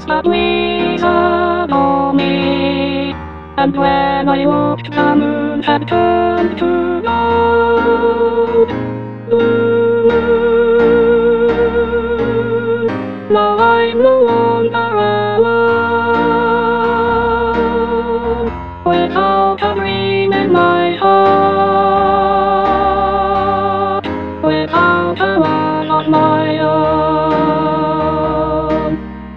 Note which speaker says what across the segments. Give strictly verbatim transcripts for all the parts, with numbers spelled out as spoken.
Speaker 1: is that we saw me. And when I looked, the moon had turned to gold. Ooh, now I'm no longer alone, without a dream in my heart, without a one on my own.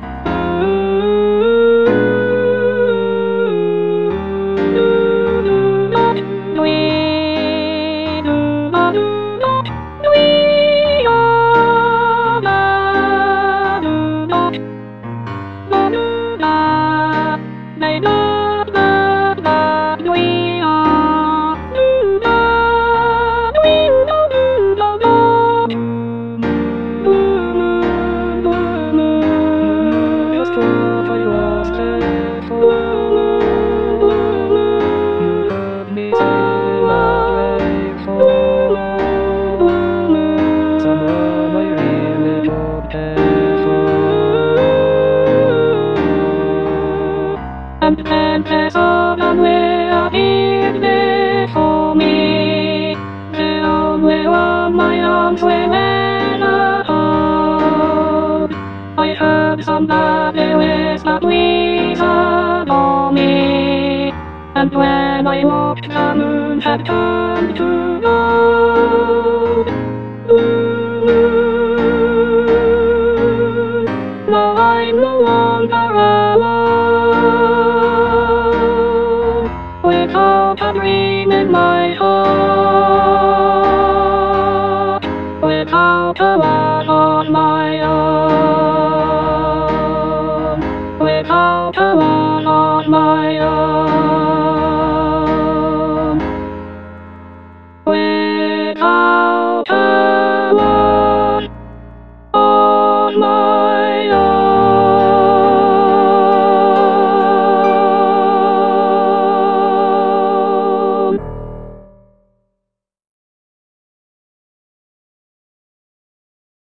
Speaker 1: And then there's all the way appeared before me, the only one my arms will ever hold. I heard somebody whisper, please adore me, and when I looked, the moon had turned to gold. Ooh, now I'm no longer alone, without a dream in my heart, without a one on my own, without a one.